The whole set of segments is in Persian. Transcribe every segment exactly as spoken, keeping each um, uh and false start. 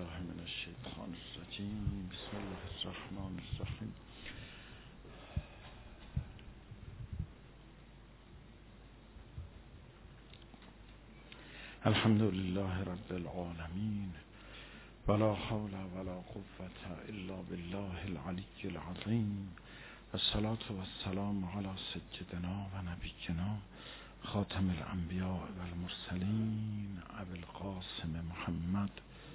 بالله من الشیطان الرجیم. بسم الله الرحمن الرحیم. الحمد لله رب العالمین ولا حول ولا قوة الا بالله العلی العظیم. والصلاة والسلام علی سیدنا و نبینا خاتم الانبیاء والمرسلین ابی القاسم محمد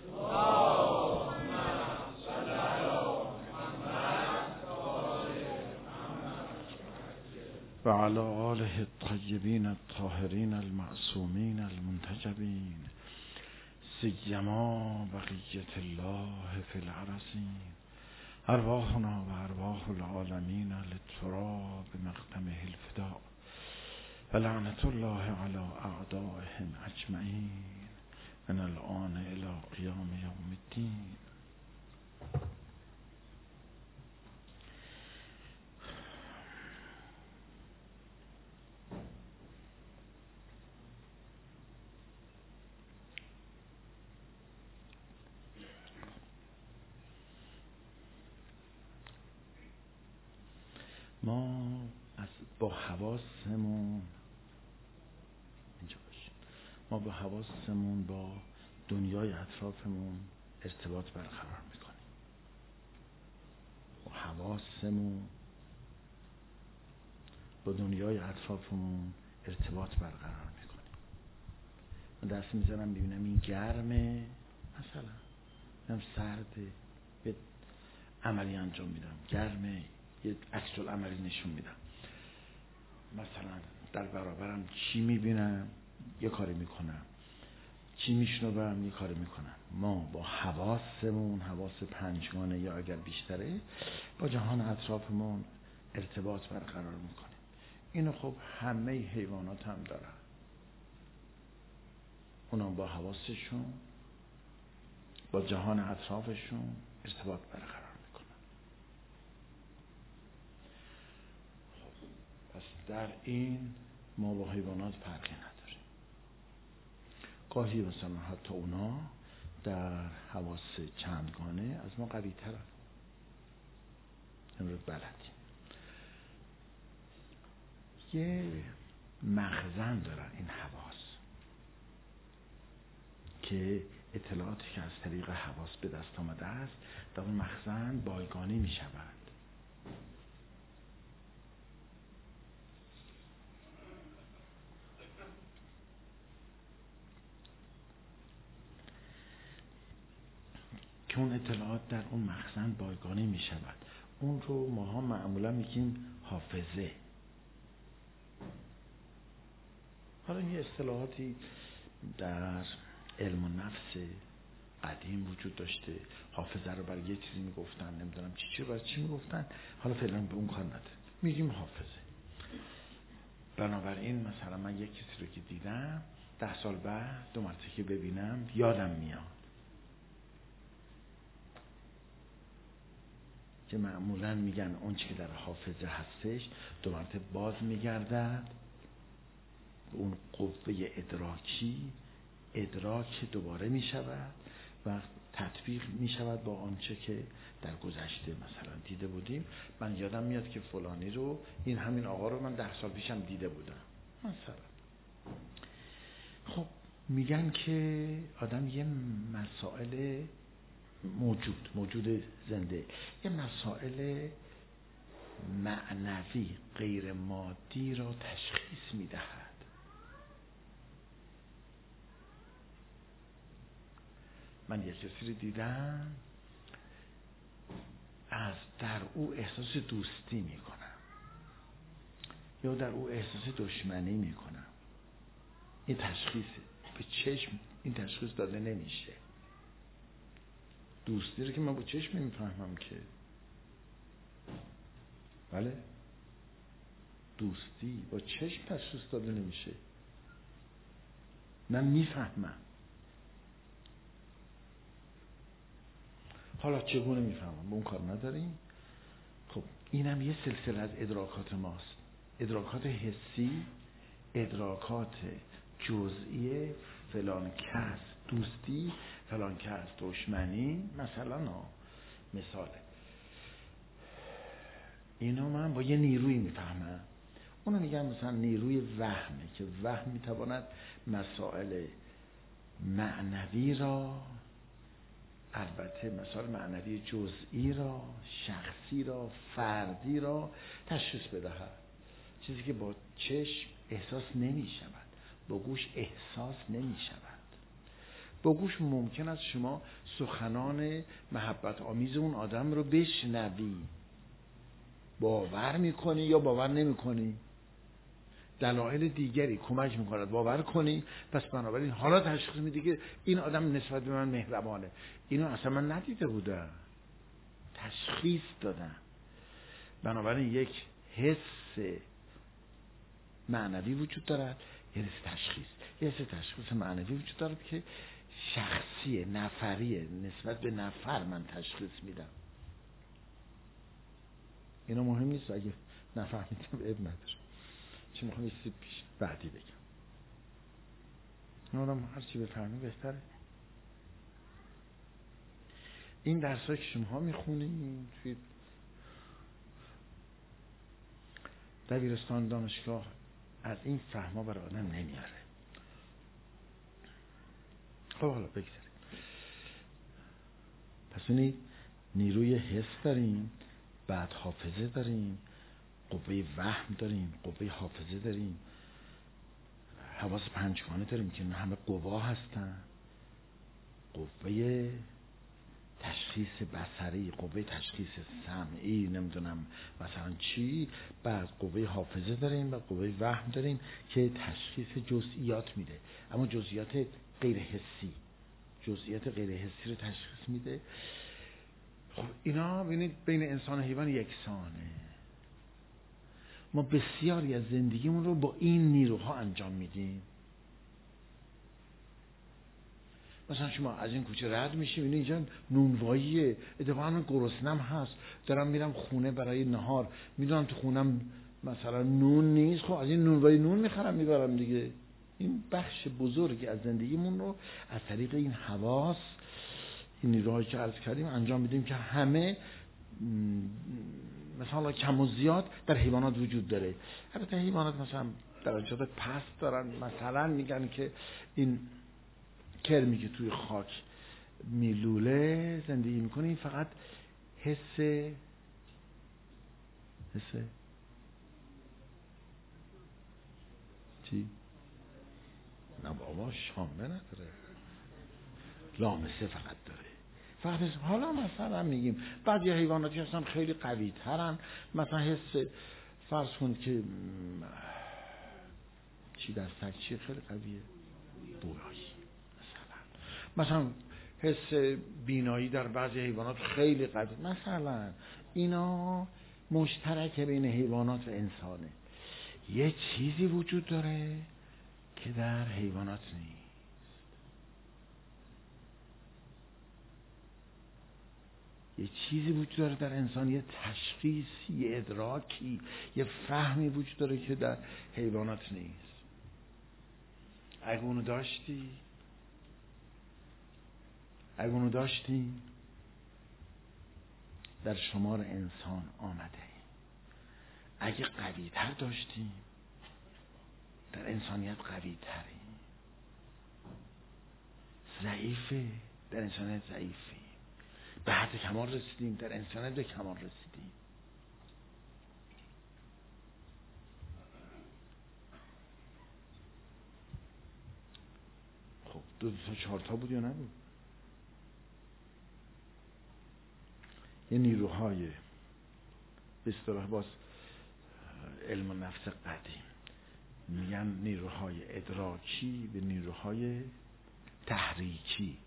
و علی آله الطیبین الطاهرین المعصومین المنتجبین سیما بقیة الله فی الارضین. ارواحنا و ارواح العالمین للتراب بمقدمه الفداء و لعنت الله علی اعدائهم اجمعین من الآن الى قیام یوم الدین. ما از با حواسمون اینجا باشیم. ما با حواسمون با دنیای اطرافمون ارتباط برقرار میکنیم. با حواسمون با دنیای اطرافمون ارتباط برقرار میکنیم. من دست میزنم ببینم این گرمه، مثلا هم سرده، یه عملی انجام میدم، گرمه، یه عکس العملی نشون میدم. مثلا در برابرم چی میبینم یه کاری میکنم، چی میشنوم یه کاری میکنم. ما با حواسمون، حواس پنجگانه یا اگر بیشتره، با جهان اطرافمون ارتباط برقرار میکنیم. اینو خب همه حیوانات هم دارن. اونا با حواسشون با جهان اطرافشون ارتباط برقرار میکنن. پس در این ما با حیوانات فرقی نداریم. گاهی مثلا حتی اونا در حواس چندگانه از ما قوی ترن. امروز بلدیم. یه مخزن دارن این حواس که اطلاعاتی که از طریق حواس به دست آمده است در اون مخزن بایگانی می شود. که اون اطلاعات در اون مخزن بایگانی می شود. اون رو ما ها معمولا میگیم حافظه. حالا یه اصطلاحاتی در علم النفس قدیم وجود داشته. حافظه رو برای یه چیزی میگفتن، نمیدونم چی چی برای چی میگفتن. حالا فعلا به اون کار نداره، میگیم حافظه. بنابراین مثلا من یک کسی رو که دیدم، ده سال بعد دو مرتبه که ببینم یادم میاد. که معمولا میگن اون چی که در حافظه هستش دو مرتبه باز میگردد. اون قوه ادراکی ادراک دوباره میشود و تطبیق میشود با آنچه که در گذشته مثلا دیده بودیم. من یادم میاد که فلانی رو، این همین آقا رو من ده سال پیشم دیده بودم مثلا. خب میگن که آدم یه مسائل موجود موجود زنده یه مسائل معنوی غیر مادی را تشخیص میدهد. من یه کسی رو دیدم، از در او احساس دوستی میکنم یا در او احساس دشمنی میکنم. این تشخیصه. به چشم این تشخیص داده نمیشه. دوستی رو که من با چشم نمیفهمم که. بله، دوستی با چشم تشخیص داده نمیشه. من میفهمم. حالا چگونه میفهمم؟ با اون کار نداریم. خب اینم یه سلسله از ادراکات ماست. ادراکات حسی، ادراکات جزئی فلان کس دوستی فلان کس، دشمنی مثلا ها مثاله. اینا من با یه نیروی میفهمم. اونو میگن مثلا نیروی وهمه که وهم میتواند مسائل معنوی را، البته مسائل معنوی جزئی را، شخصی را، فردی را تشخیص بدهد. چیزی که با چشم احساس نمی شود، با گوش احساس نمی شود. با گوش ممکن است شما سخنان محبت آمیز اون آدم رو بشنوی، باور میکنی یا باور نمیکنی. دلایل دیگری کمک میکند باور کنی، پس بنابراین حالا تشخیص میدی که این آدم نسبت به من مهربانه. اینو اصلا من ندیده بودم، تشخیص دادم. بنابراین یک حس معنوی وجود دارد، یه حس تشخیص، یه حس تشخیص معنوی وجود دارد که شخصیه، نفریه، نسبت به نفر من تشخیص میدم. اینا مهم نیست، اگه نفهمیدم اب نداره. چی میخوام یه پیش بعدی بگم. این آدم هر چی بفهمی بهتره. این درسایی که شما میخونید توی دبیرستان، دانشگاه، از این فهم‌ها برای آدم نمیاره. خب حالا بگذاریم. پس این نیروی حس داریم، بعد حافظه داریم، قوه وهم داریم، قوه حافظه داریم، حواس پنجگانه داریم که همه قوا هستن، قوه تشخیص بصری، قوه تشخیص سمعی، نمیدونم مثلا چی، بعد قوه حافظه داریم و قوه وهم داریم که تشخیص جزئیات میده، اما جزئیات غیر حسی، جزئیات غیر حسی رو تشخیص میده. خب اینا ببینید بین انسان و حیوان یکسانه. ما بسیاری از زندگیمون رو با این نیروها انجام میدیم. مثلا شما از این کوچه رد میشیم، این اینجا نونواییه، اتفاقا من گرسنم هست، دارم میرم خونه برای نهار، میدونم تو خونم مثلا نون نیست، خب از این نونوایی نون میخرم میبرم دیگه. این بخش بزرگی از زندگیمون رو از طریق این حواس، این نیروهایی که عرض کردیم انجام میدیم که همه مثلا کم و زیاد در حیوانات وجود داره. البته حیوانات مثلا درجات پست دارن، مثلا میگن که این کرمی که توی خاک میلوله زندگی میکنه، این فقط حس حس چی؟ نه بابا، شامه نداره، لامسه فقط داره. فقط حس. حالا مثلا میگیم بعضی حیواناتی هستن خیلی قوی ترن، مثلا حس فرض کن که چی در سگ چی خیلی قویه، بویایی مثلا. مثلا حس بینایی در بعضی حیوانات خیلی قوی. مثلا اینا مشترک بین حیوانات و انسانه. یه چیزی وجود داره که در حیوانات نیست. یه چیزی وجود داره در انسان، یه تشخیصی، یه ادراکی، یه فهمی وجود داره که در حیوانات نیست. اگه اونو داشتی اگه اونو داشتی در شمار انسان آمده. اگه قوی تر داشتی در انسانیت قوی تری. ضعیفه در انسانیت ضعیفی. به حد کمال رسیدیم در انسانیت به کمال رسیدیم. خب دو تا چهار تا بود یا نبود؟ یه نیروهای به اصطلاح باز علم نفس قدیم میگن نیروهای ادراکی به نیروهای تحریکی.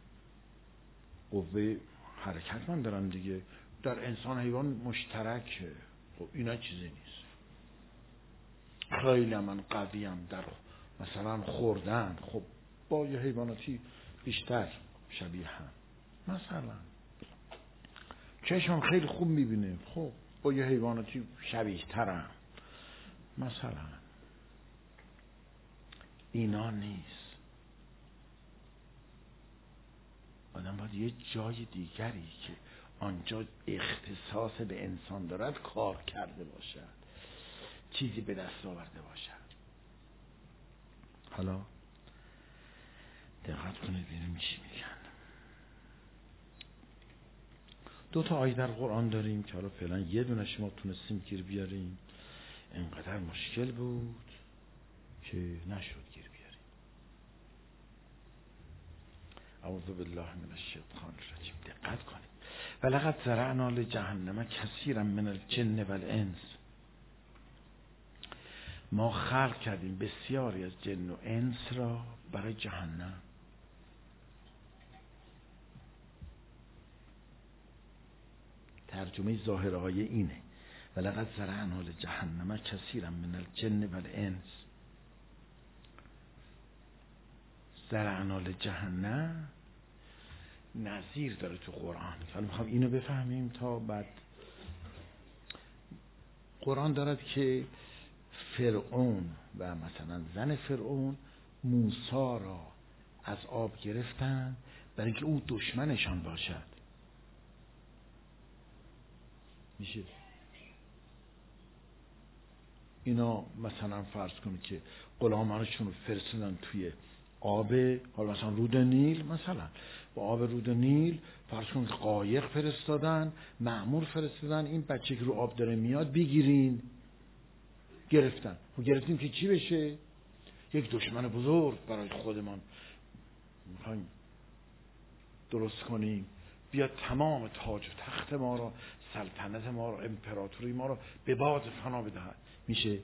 قوه حرکت من دارن دیگه، در انسان حیوان مشترکه. خب اینا چیزی نیست. خیلی من قویم در مثلا خوردن، خب با یه حیواناتی بیشتر شبیه هم. مثلا چشمم خیلی خوب میبینه، خب با یه حیواناتی شبیه ترم. مثلا اینا نیست. آدم باید یه جای دیگری که آنجا اختصاص به انسان دارد کار کرده باشد، چیزی به دست آورده باشد. حالا دقت کنید ببینیم چی میگن. دو تا آیه در قرآن داریم که حالا فعلا یه دونش ما تونستیم گیر بیاریم. اینقدر مشکل بود که نشد گیر بیاریم. اعوذ بالله من الشیطان الرجیم. دقت کنید. ولقد ذرأنا لجهنم کثیرا من الجن والانس. ما خلق کردیم بسیاری از جن و انس را برای جهنم. ترجمه ظاهر آیه اینه: ولقد ذرأنا لجهنم کثیرا من الجن والانس. ذرأنا لجهنم نظیر داره تو قرآن. حالا میخوام اینو بفهمیم تا بعد. قرآن دارد که فرعون و مثلا زن فرعون موسی را از آب گرفتن برای اینکه او دشمنشان باشد. میشه اینا مثلا فرض کنید که غلامانشون رو فرستادن توی آب، حالا مثلا رود نیل، مثلا با آب رود نیل فرض کنید قایق فرستادن، مأمور فرستادن این بچه که رو آب داره میاد بگیرین. گرفتن و گرفتیم که چی بشه؟ یک دشمن بزرگ برای خودمان میخوایم درست کنیم، بیا تمام تاج و تخت ما را، سلطنت ما را، امپراتوری ما را به باد فنا بدهد. میشه؟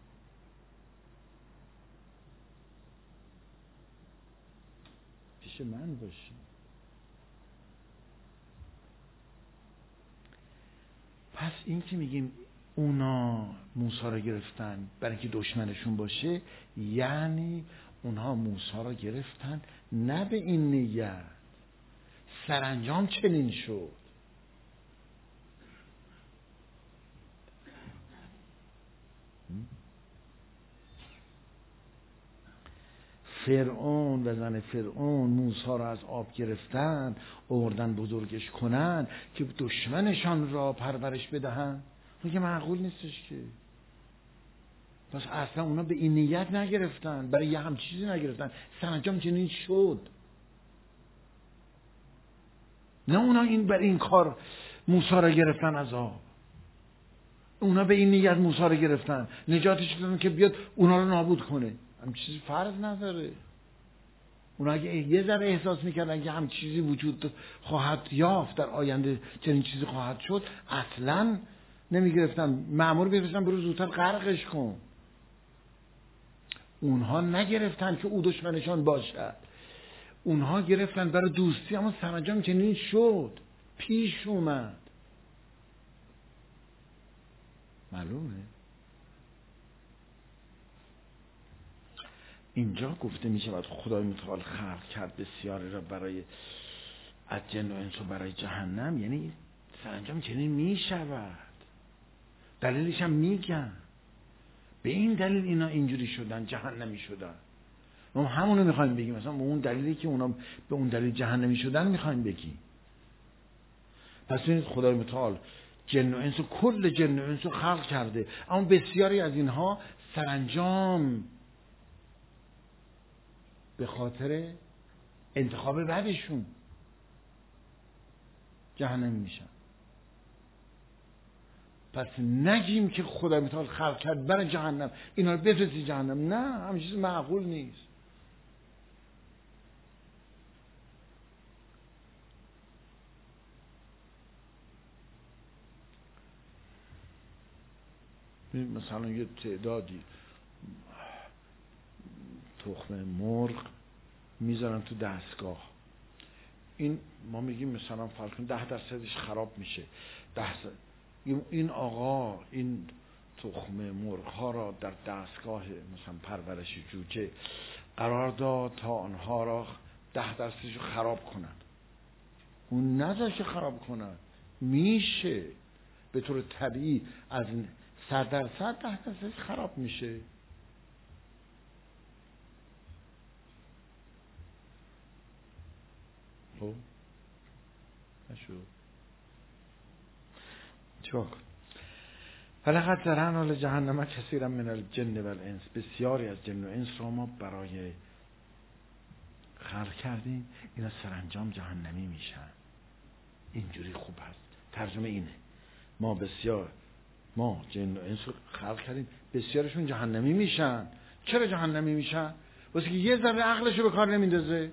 پیش من باشی. پس این که میگیم اونا موسی را گرفتن برای اینکه دشمنشون باشه، یعنی اونها موسی را گرفتن نه به این نیت، سرانجام چنین شد. فرعون و زن فرعون موسی را از آب گرفتن، آوردن بزرگش کنن که دشمنشان را پرورش بدهن. میگه معقول نیستش که. پس اصلا اونا به این نیت نگرفتن، برای یه هم چیزی نگرفتن، سرانجام چنین شد. نه اونا این برای این کار موسی را گرفتن از آب. اونا به این نیت موسی را گرفتن، نجاتش دادن که بیاد اونا رو نابود کنه. هم چیزی فرض نداره. اونا اگه یه ذره احساس میکردن که هم چیزی وجود خواهد یافت در آینده، چنین چیزی خواهد شد، اصلا نمیگرفتن. مأمور بفرستن برو زودتر غرقش کن. اونها نگرفتن که او دشمنشان باشد، اونها گرفتن برای دوستی، اما سرانجام چنین شد، پیش اومد. معلومه؟ اینجا گفته می شود خدای متعال خلق کرد بسیاری را برای از جن و انس و برای جهنم، یعنی سرانجام چنین می شود. دلیلش هم میگن، به این دلیل اینا اینجوری شدن، جهنمی شدن. ما همونو میخوایم بگیم، مثلا اون دلیلی که اونا به اون دلیل جهنمی شدن میخوایم بگیم. پس ببینید خدای متعال جن و انس و کل جن و انس رو خلق کرده، اما بسیاری از اینها سرانجام به خاطر انتخاب بعدشون جهنمی میشن. پس نگیم که خدای متعال خلق کرد برای جهنم، اینا رو بفرستی جهنم. نه، همین چیز معقول نیست. مثلا یه تعدادی تخم مرغ میذارن تو دستگاه، این ما میگیم مثلا فرض کن ده درصدش خراب میشه، ده این آقا این تخم مرغ ها را در دستگاه مثلا پرورش جوجه قرار داد تا آنها را ده درصدش رو خراب کنن. اون نذاشه خراب کنن، میشه به طور طبیعی از صد درصد ده درصدش خراب میشه. خب نشد. چیکار کن؟ ولقد ذرأنا لجهنم کثیرا من الجن والانس، بسیاری از جن و انس را ما برای خلق کردیم، اینا سرانجام جهنمی میشن. اینجوری خوب هست. ترجمه اینه، ما بسیار ما جن و انس رو خلق کردیم، بسیارشون جهنمی میشن. چرا جهنمی میشن؟ واسه که یه ذره عقلشو به کار نمیندازه.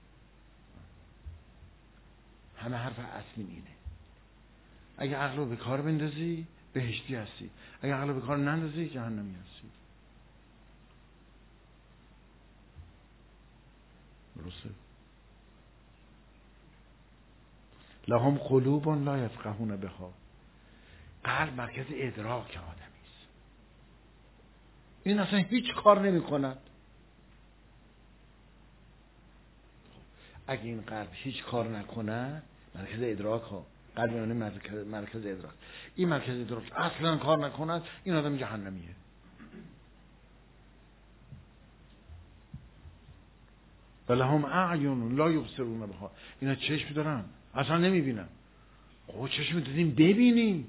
همه حرف اصلی اینه. اگه عقل رو به کار بندازی بهشتی هستی، اگه عقل رو به کار نندازی جهنمی هستی. درسته؟ لهم قلوب لا یفقهون بها. قلب مرکز ادراک آدمی است. این اصلا هیچ کار نمی کند. اگه این قلب هیچ کار نکنه، مرکز ادراک ها، قلب یعنی مرکز, مرکز ادراک، این مرکز ادراک اصلا کار نکند، این آدم جهنمیه. ولهم اعین لا یبصرون بها. اینا چشم دارن اصلا نمیبینن. خب چشم دادیم ببینی،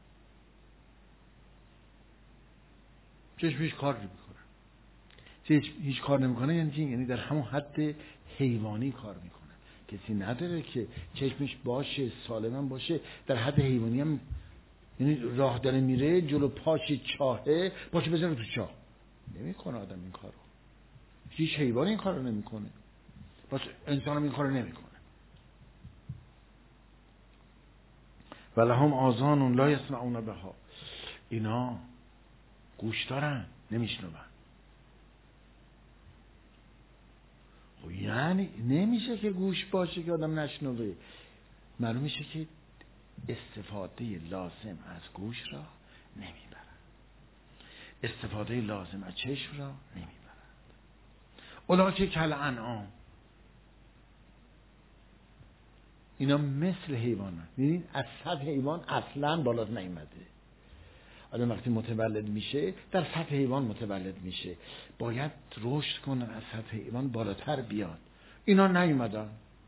چشم هیچ کار نمیکنه. چشم هیچ کار نمیکنه یعنی چی؟ یعنی در همون حد حیوانی کار میکنه. کسی نداره که چشمش باشه سالما باشه در حد حیوانی هم، یعنی راه داره میره جلو پاش چاهه پاش بزنه تو چاه. نمیکنه آدم این کارو. هیچ حیوانی این کارو نمیکنه. بس انسان هم این کارو نمیکنه. ولهم آذان لا یسمعون بها. اینا گوش دارن نمیشنون. خب یعنی نمیشه که گوش باشه که آدم نشنوه. معلوم میشه که استفاده لازم از گوش را نمیبرد، استفاده لازم از چشم را نمیبرد. اولئک کالانعام. اینا مثل حیوانات. ببینید از سطح حیوان اصلا بالا نیامده. آدم وقتی متولد میشه در سطح حیوان متولد میشه، باید رشد کنن از سطح حیوان بالاتر بیاد. اینا نیومدن.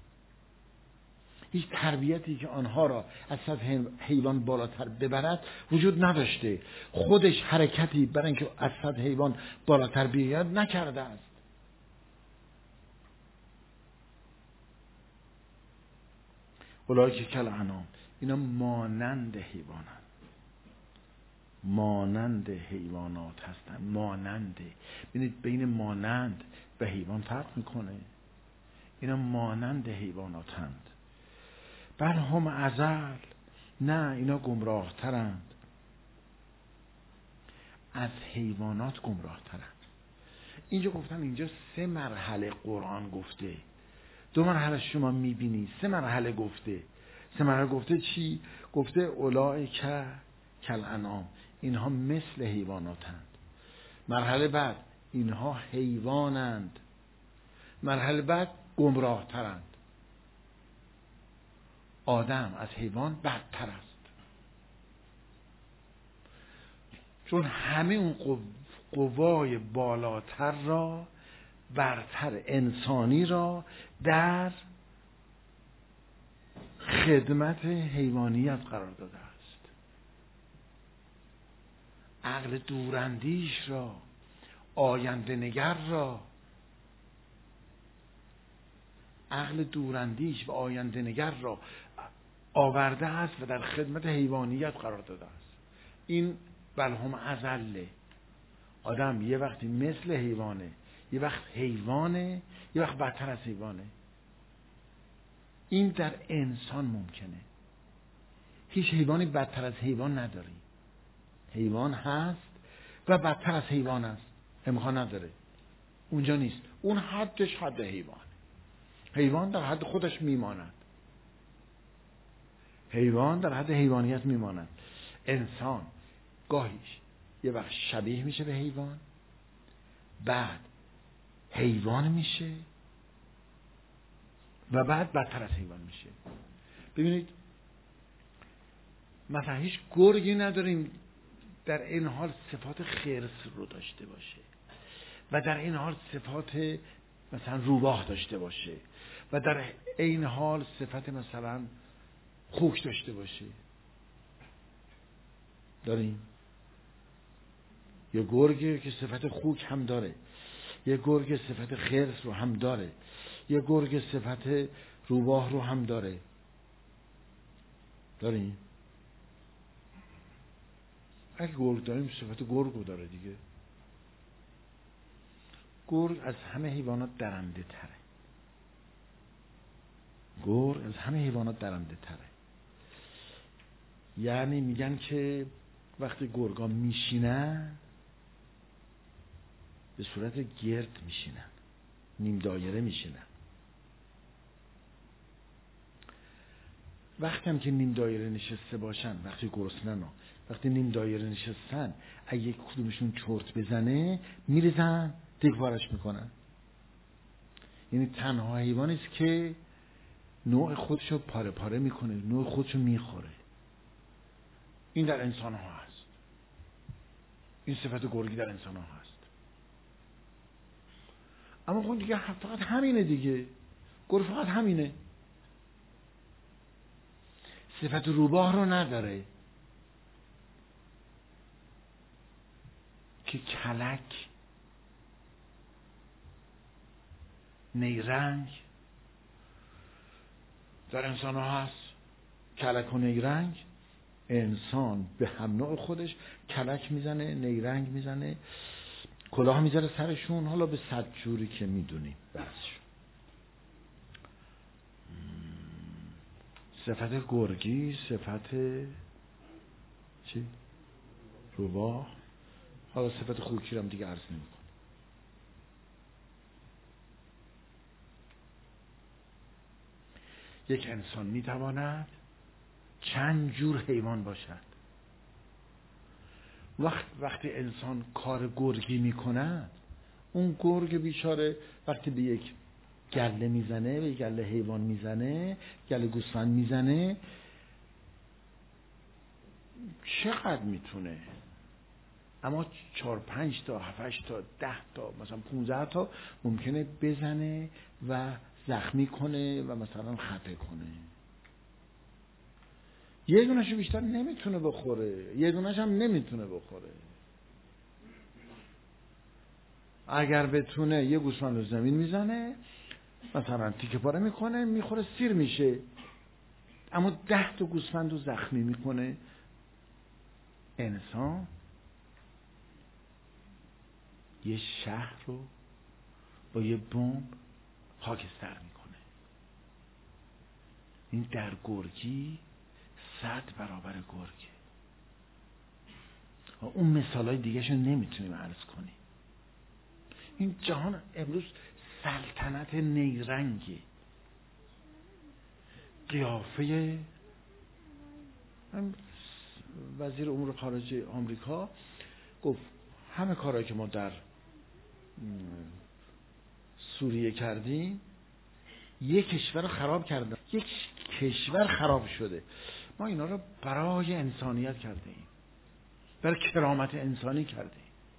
هیچ تربیتی که آنها را از سطح حیوان بالاتر ببرد وجود نداشته. خودش حرکتی برای اینکه از سطح حیوان بالاتر بیاد نکرده است. اولئک کالانعام. اینا مانند حیوانند، مانند حیوانات هستند. مانند، ببینید بین مانند و حیوان فرق میکنه. اینا مانند حیواناتند. بل هم اضل. نه اینا گمراه ترند، از حیوانات گمراه ترند. اینجا گفتم اینجا سه مرحله قرآن گفته. دو مرحله شما میبینی، سه مرحله گفته. سه مرحله گفته چی؟ گفته اولئک کالانعام. اینها مثل حیواناتند. مرحله بعد اینها حیوانند. مرحله بعد گمراه ترند. آدم از حیوان بدتر است، چون همه اون قوای بالاتر را، برتر انسانی را در خدمت حیوانیت قرار داده است. عقل دوراندیش را، آینده نگر را، عقل دوراندیش و آینده نگر را آورده است و در خدمت حیوانیت قرار داده است. این بلهم اضله. آدم یه وقتی مثل حیوانه، یه وقت حیوانه، یه وقت بدتر از حیوانه. این در انسان ممکنه. هیچ حیوانی بدتر از حیوان نداری. حیوان هست و بدتر از حیوان است، امکان نداره. اونجا نیست. اون حدش حد حیوان. حیوان در حد خودش میماند. حیوان در حد حیوانیت میماند. انسان گاهیش یه وقت شبیه میشه به حیوان، بعد حیوان میشه و بعد بدتر از حیوان میشه. ببینید مثلا هیچ گرگی نداریم در این حال صفات خرس رو داشته باشه و در این حال صفات مثلا روباه داشته باشه و در این حال صفت مثلا خوک داشته باشه. داریم یه گرگ که صفت خوک هم داره، یه گرگ صفت خرس رو هم داره، یه گرگ صفت روباه رو هم داره. داریم اگه گرگ داریم صفت گرگ رو داره دیگه. گرگ از همه حیوانات درنده تره. گرگ از همه حیوانات درنده تره. یعنی میگن که وقتی گرگا میشینن به صورت گرد میشینن، نیم دایره میشینن. وقتی هم که نیم دایره نشسته باشن، وقتی گرسنن ها، وقتی نیم دایره نشستن، اگه یک کدومشون چرت بزنه میریزن دیگوارش میکنن. یعنی تنها حیوانی است که نوع خودشو پاره پاره میکنه، نوع خودشو میخوره. این در انسان ها هست. این صفت گرگی در انسان ها هست. اما خون دیگه فقط همینه دیگه. گرگ فقط همینه. صفت روباه رو نداره که کلک، نیرنگ در انسان ها هست. کلک و نیرنگ، انسان به هم نوع خودش کلک میزنه، نیرنگ میزنه، کلاه میذاره سرشون، حالا به صد جوری که میدونیم. بسشون صفت گرگی، صفت چی؟ روباه. حالا صفت خوکی رو هم دیگه عرض نمی کنم. یک انسان میتواند چند جور حیوان باشد. وقت وقتی انسان کار گرگی میکند، اون گرگ بیچاره وقتی به یک گله میزنه، به یک گله حیوان میزنه، گله گوسفند میزنه، چقدر میتونه؟ اما چهار پنج تا، هفت تا، ده تا، مثلا پونزده تا ممکنه بزنه و زخمی کنه و مثلا خفه کنه. یه دونهشو بیشتر نمیتونه بخوره، یه دونهش هم نمیتونه بخوره. اگر بتونه یه گوسفند رو زمین میزنه، مثلا تیکه پاره میکنه، میخوره، سیر میشه. اما ده تا گوسفند رو زخمی میکنه. انسان یه شهر رو با یه بمب خاکستر میکنه. این در گرگی صد برابر گرگه. اون مثالای دیگه‌شو نمیتونیم عرض کنیم. این جهان امروز سلطنت نیرنگی. قیافه وزیر امور خارجه آمریکا گفت همه کارهایی که ما در سوریه کردیم یک کشور رو خراب کردن. یک کشور خراب شده. ما اینا رو برای انسانیت کردیم، برای کرامت انسانی کردیم.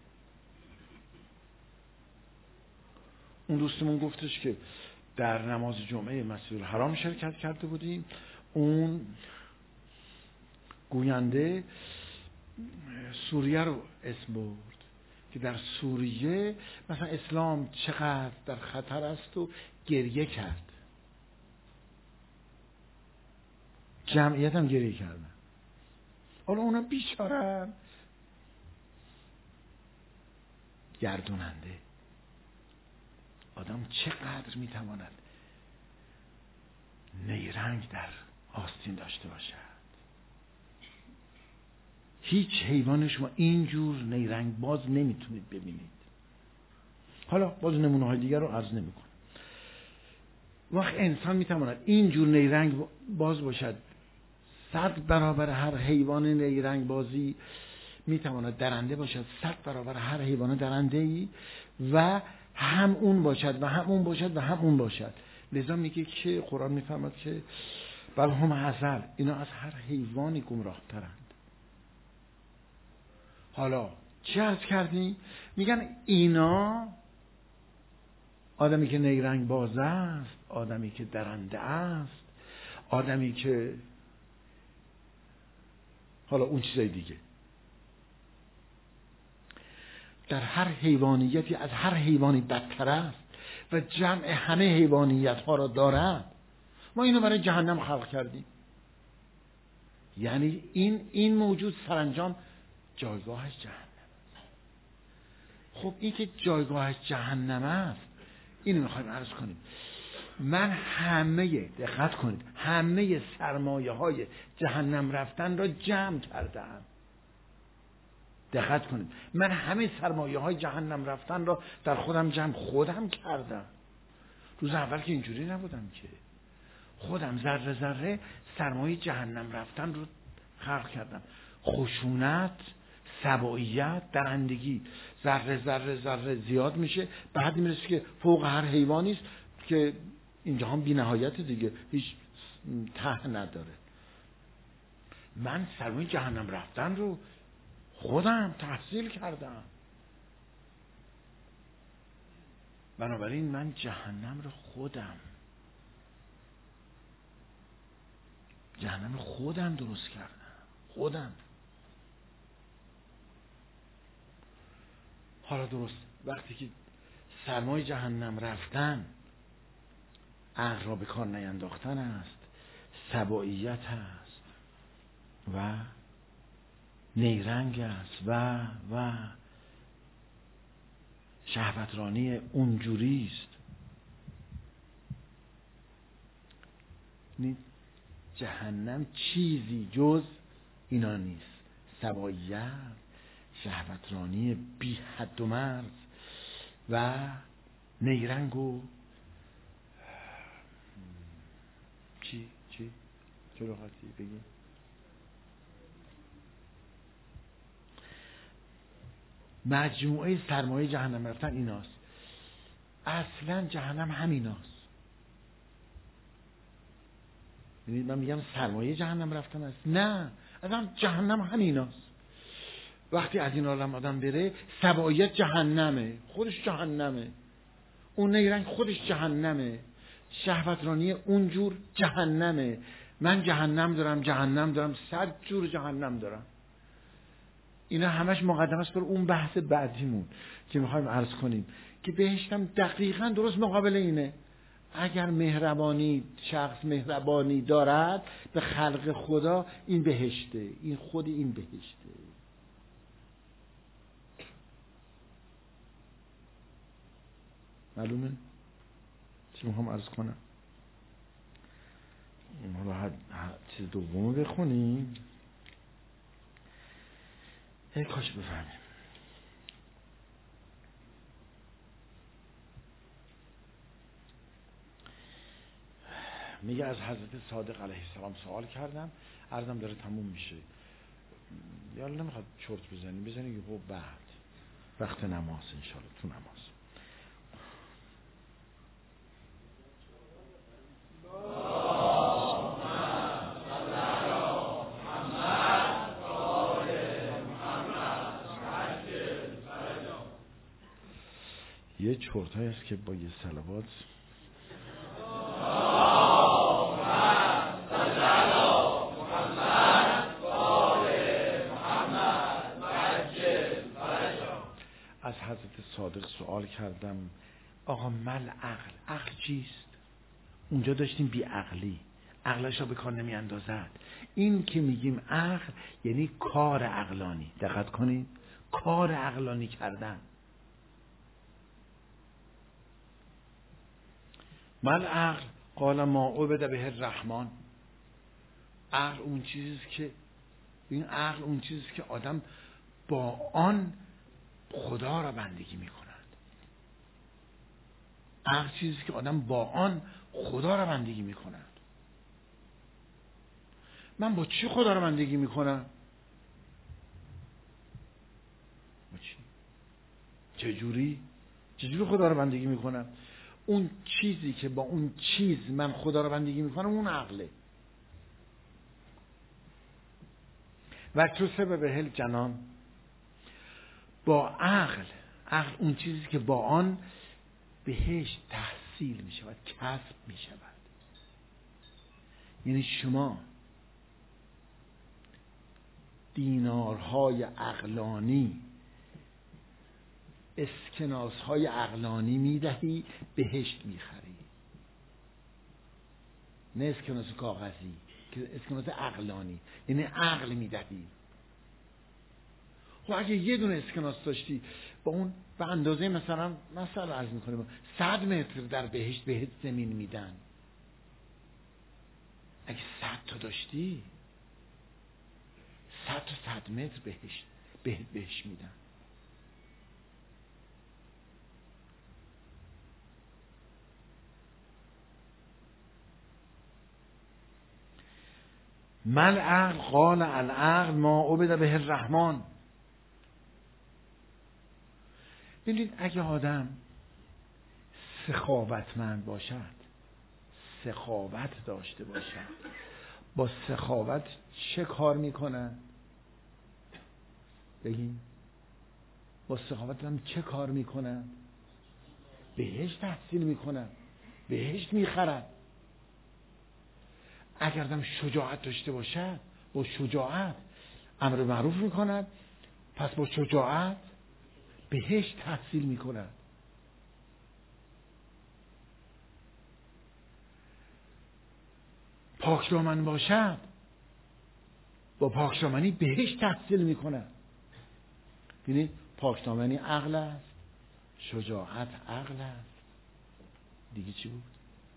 اون دوستمون گفتش که در نماز جمعه مسجد الحرام شرکت کرده بودیم. اون گوینده سوریه رو اسم برد که در سوریه مثلا اسلام چقدر در خطر است و گریه کرد. جمعیت هم گریه کردن. حالا اونا بیچارن. گردوننده. آدم چقدر میتواند نیرنگ در آستین داشته باشد. هیچ حیوان شما اینجور نیرنگ باز نمیتونید ببینید. حالا باز نمونه های دیگر رو عرض نمی کنم. وقت انسان میتواند اینجور نیرنگ باز باشد، صد برابر هر حیوان نیرنگ بازی میتواند درنده باشد، صد برابر هر حیوان درنده ای، و هم اون باشد و هم اون باشد و هم اون باشد. لذا میگه که قرآن میفرماد که بل هم ازل، اینا از هر حیوانی گمراه ترند. حالا چه عرض کردیم؟ میگن اینا آدمی که نیرنگ باز است، آدمی که درنده است، آدمی که حالا اون چیزای دیگه. در هر حیوانیتی از هر حیوانی بدتر است و جمع همه حیوانیت ها را دارد. ما اینو برای جهنم خلق کردیم. یعنی این این موجود سرانجام جایگاهش جهنم است. خب این که جایگاهش جهنم است، اینو میخوایم عرض کنیم. من همه، دقت کنید، همه سرمایه های جهنم رفتن را جمع کردم. دقت کنید، من همه سرمایه های جهنم رفتن را در خودم جمع خودم کردم. روز اول که اینجوری نبودم که. خودم ذره ذره سرمایه جهنم رفتن رو خلق کردم. خشونت، سباییت، درندگی ذره ذره ذره زیاد میشه، بعد میرسه که فوق هر حیوانی است که اینجا هم بی نهایت دیگه، هیچ ته نداره. من سرمایه جهنم رفتن رو خودم تحصیل کردم. بنابراین من جهنم رو خودم جهنم رو خودم درست کردم. خودم. حالا درست وقتی که سرمایه جهنم رفتن عقل را به کار نینداختن است، سباییت است و نیرنگ است و و شهوترانی اونجوری است. جهنم چیزی جز اینا نیست. سباییت، شهوترانی بی حد و مرز و نیرنگ و چی چی چرا خاطی بگی؟ مجموعه سرمایه جهنم رفتن ایناست. اصلا جهنم همیناست. من میگم سرمایه جهنم رفتن است، نه، اصلا جهنم همیناست. وقتی از این عالم آدم بره، سباییت جهنمه، خودش جهنمه، اون نیرنگ خودش جهنمه، شهوترانی اونجور جهنمه. من جهنم دارم، جهنم دارم، صد جور جهنم دارم. اینا همش مقدمه است بر اون بحث بعدیمون که میخوایم عرض کنیم که بهشتم دقیقاً درست مقابل اینه. اگر مهربانی، شخص مهربانی دارد به خلق خدا، این بهشته، این خود این بهشته. معلومه؟ چی میخوام عرض کنم؟ حالا چیز دومو بخونیم، ای کاش بفهمیم. میگه از حضرت صادق علیه السلام سوال کردم، عرضم داره تموم میشه، یا نمیخواد چرت بزنیم، بزنیم که بعد وقت نماز انشالله تو نماز. یه چرتایی هست که با یه صلوات از حضرت صادق سوال کردم آقا مل عقل، عقل چیست؟ اونجا داشتیم بی عقلی، عقلش را به کار نمی اندازد. این که میگیم عقل یعنی کار عقلانی. دقت کنید، کار عقلانی کردن. مل عقل قال ما عبد به الرحمن. عقل اون چیزیست که این عقل اون چیزیست که آدم با آن خدا را بندگی می کند. عقل چیزی که آدم با آن خدا را بندگی می کند. من با چی خدا را بندگی می کنم؟ با چی؟ چجوری؟ چجوری خدا را بندگی می کنم؟ اون چیزی که با اون چیز من خدا را بندگی می کنم اون عقله. و تو سبب هل جنان، با عقل، عقل اون چیزی که با آن بهش تحصیل می شود، کسب می شود. یعنی شما دینارهای عقلانی، اسکناسهای عقلانی میدهی، بهشت میخری. نه اسکناس کاغذی، که اسکناس عقلانی، یعنی عقل میدهی. خب اگه یه دونه اسکناس داشتی با اون به اندازه مثلا مثلا عرض میکنیم صد متر در بهشت بهت زمین میدن. اگه صد تا داشتی صد تا صد متر بهشت بهت بهش میدن. من عقل قال العقل ما عبد به الرحمن. ببینید اگه آدم سخاوتمند باشد، سخاوت داشته باشد، با سخاوت چه کار میکنه؟ بگیم با سخاوت هم چه کار میکنه؟ بهشت تحصیل میکنه، بهشت میخرد. اگر آدم شجاعت داشته باشد، با شجاعت امر معروف میکند، پس با شجاعت بهشت تحصیل میکند. پاکدامن باشد، با پاکدامنی بهشت تحصیل میکند. ببینید پاکدامنی عقل است، شجاعت عقل است، دیگه چی بود؟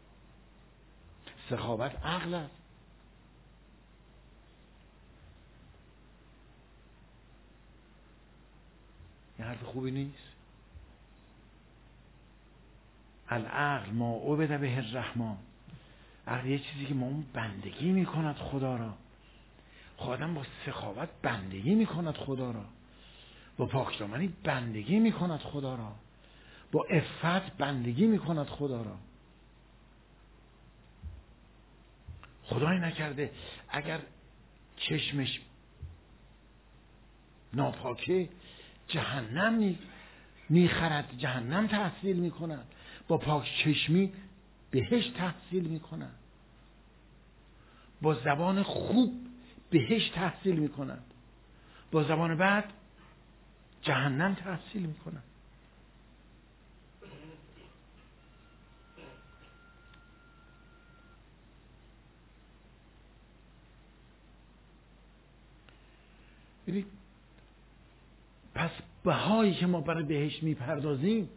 سخاوت عقل است. این حرف خوبی نیست. العقل ما عبد به الرحمن. عقل یه چیزی که ما اون بندگی میکند خدا را. خودم با سخاوت بندگی میکند خدا را، با پاکدامنی بندگی میکند خدا را، با عفت بندگی میکند خدا را. خدای نکرده اگر چشمش ناپاکه جهنم میخرد، جهنم تحصیل میکند. با پاک چشمی بهشت تحصیل میکند. با زبان خوب بهشت تحصیل میکند، با زبان بد جهنم تحصیل میکند. ببین پس بهایی که ما برای بهشت میپردازیم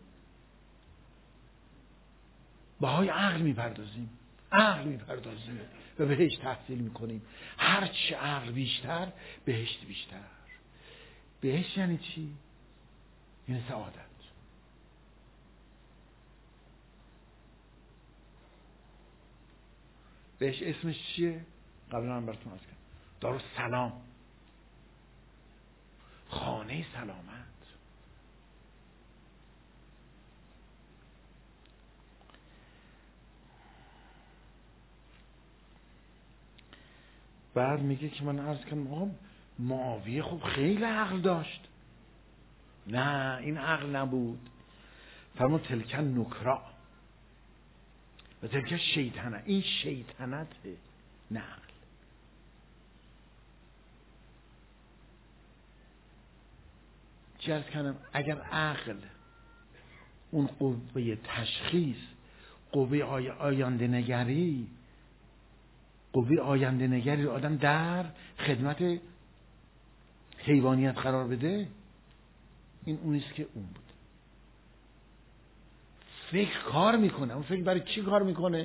بهای عقل میپردازیم، عقل میپردازیم و بهشت تحصیل میکنیم. هرچی عقل بیشتر بهشت بیشتر. بهشت یعنی چی؟ یعنی سعادت. بهشت اسمش چیه؟ قبلا هم براتون عرض کردم، دارالسلام، خانه سلامت. بعد میگه که من عرض کردم آقا معاویه خب خیلی عقل داشت. نه این عقل نبود. فرمون تلکن نکرا و تلکن شیطنه. این شیطنته، نه عقل. چی عرض کردم؟ اگر عقل اون قوه تشخیص، قوه آی آینده نگری، قوه آینده نگری رو آدم در خدمت حیوانیت قرار بده، این اونیست که اون بود. فکر کار میکنه. اون فکر برای چی کار میکنه؟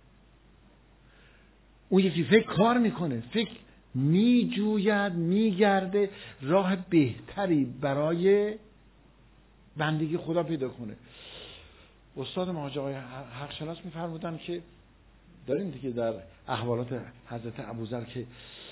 اون یکی فکر کار میکنه، فکر میجوید، میگرده راه بهتری برای بندگی خدا پیدا کنه. استاد ما آقای حقشناس میفرمودن که داریم دیگه در احوالات حضرت ابوذر که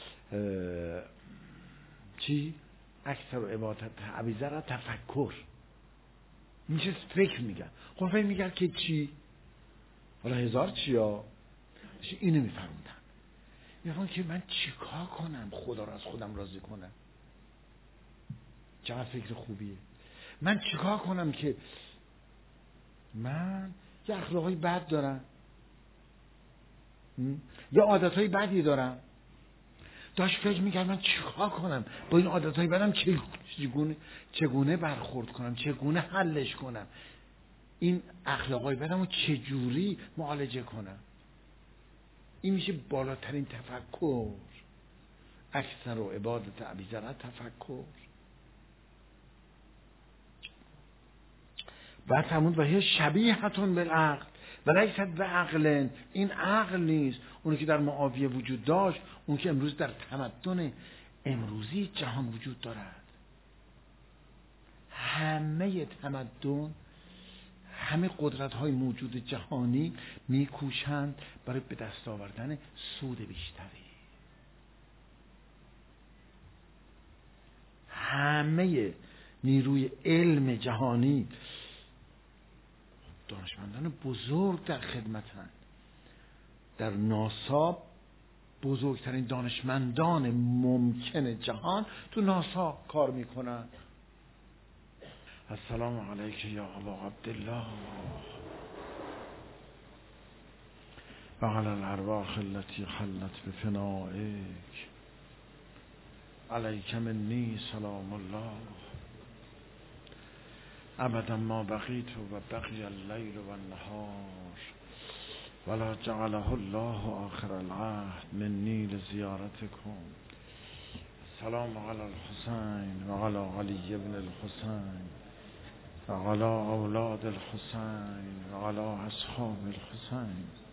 چی؟ اکثر و عبادت ابوذر تفکر، میشه فکر میگن. خب فکر میگن که چی؟ حالا هزار چی ها؟ اینو میفرمودن، میگن که من چیکار کنم خدا رو از خودم راضی کنم؟ چقدر فکر خوبیه. من چیکار کنم که من یه اخلاقای بد دارم، یه عادتهای بدی دارم، داشت فکر میکرد من چیکار کنم با این عادتهای بدم، چگونه چگونه برخورد کنم، چگونه حلش کنم، این اخلاقای بدم رو چجوری معالجه کنم. این میشه بالاترین تفکر. اکثر و عبادت ابیذر تفکر. بعد فرمود و هی شبیهتون بالعقل و لیست بعقل. این عقل نیست، اونی که در معاویه وجود داشت، اون که امروز در تمدن امروزی جهان وجود دارد. همه تمدن، همه قدرت های موجود جهانی میکوشند برای به دست آوردن سود بیشتری. همه نیروی علم جهانی، دانشمندان بزرگ در خدمتند. در ناسا بزرگترین دانشمندان ممکن جهان تو ناسا کار میکنن. السلام علیک یا ابا عبدالله و علی الارواح التي حلت بفنائک علیک منی سلام الله ابدا ما بقیت و بقی اللیل و النهار ولا جعله الله آخر العهد منی لزیارتکم. السلام علی الحسین و علی علی بن الحسین و علی اولاد الحسین و علی اصحاب الحسین.